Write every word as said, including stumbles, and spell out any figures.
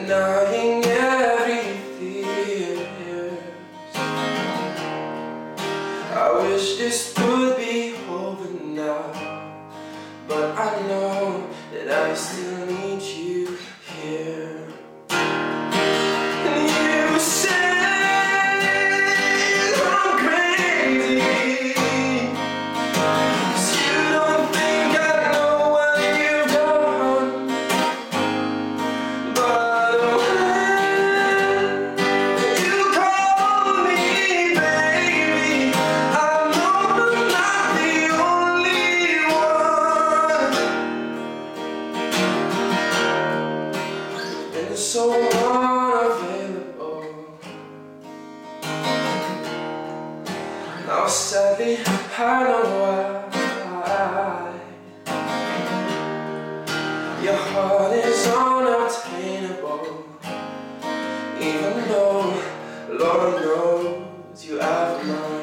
denying everything. I wish this would be over now, but I know that I still need you here. And you say I'm crazy, 'cause you don't think I know what you've done. But when you call me baby, I know I'm not the only one. And it's so unavailable. Now sadly I know why. Your heart is unobtainable, even though Lord knows you have mine.